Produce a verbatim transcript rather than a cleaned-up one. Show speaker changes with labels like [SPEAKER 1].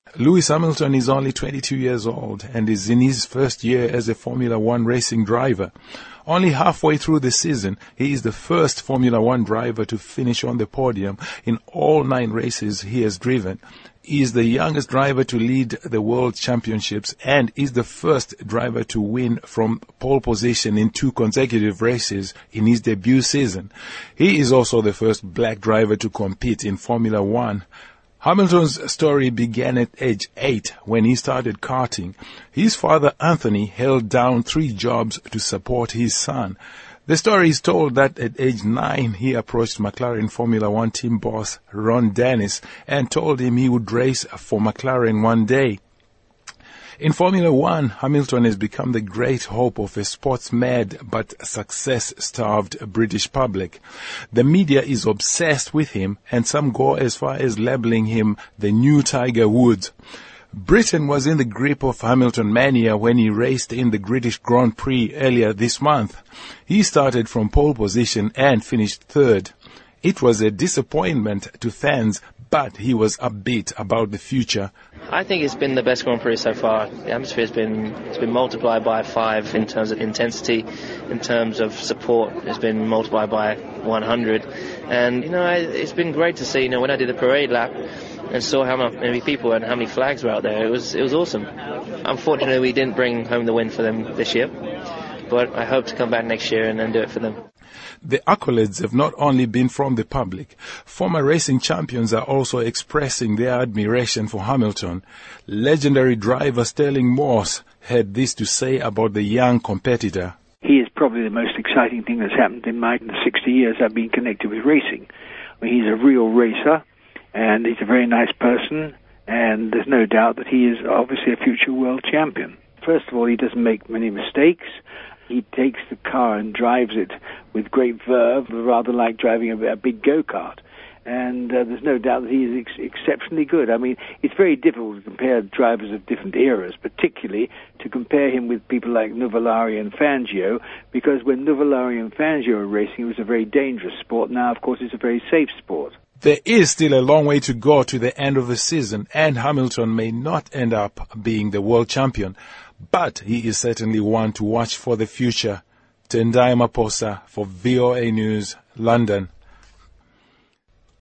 [SPEAKER 1] Lewis Hamilton is only twenty-two years old and is in his first year as a Formula One racing driver. Only halfway through the season, he is the first Formula One driver to finish on the podium in all nine races he has driven. He is the youngest driver to lead the World Championships and is the first driver to win from pole position in two consecutive races in his debut season. He is also the first black driver to compete in Formula One. Hamilton's story began at age eight when he started karting. His father, Anthony, held down three jobs to support his son. The story is told that at age nine, he approached McLaren Formula One team boss Ron Dennis and told him he would race for McLaren one day. In Formula One, Hamilton has become the great hope of a sports-mad but success-starved British public. The media is obsessed with him, and some go as far as labeling him the new Tiger Woods. Britain was in the grip of Hamilton mania when he raced in the British Grand Prix earlier this month. He started from pole position and finished third. It was a disappointment to fans, but he was upbeat about the future.
[SPEAKER 2] I think it's been the best Grand Prix so far. The atmosphere has been it's been multiplied by five in terms of intensity, in terms of support. It's been multiplied by one hundred, and you know it's been great to see. You know when I did the parade lap and saw how many people and how many flags were out there, it was it was awesome. Unfortunately, we didn't bring home the win for them this year, but I hope to come back next year and then do it for them.
[SPEAKER 1] The accolades have not only been from the public. Former racing champions are also expressing their admiration for Hamilton. Legendary driver Sterling Moss had this to say about the young competitor.
[SPEAKER 3] He is probably the most exciting thing that's happened in my sixty years I've been connected with racing. I mean, he's a real racer, and he's a very nice person, and there's no doubt that he is obviously a future world champion. First of all, he doesn't make many mistakes. He takes the car and drives it with great verve, rather like driving a, a big go-kart. And uh, there's no doubt that he is ex- exceptionally good. I mean, it's very difficult to compare drivers of different eras, particularly to compare him with people like Nuvolari and Fangio, because when Nuvolari and Fangio were racing, it was a very dangerous sport. Now, of course, it's a very safe sport.
[SPEAKER 1] There is still a long way to go to the end of the season, and Hamilton may not end up being the world champion, but he is certainly one to watch for the future. Tendai Maposa for V O A News, London.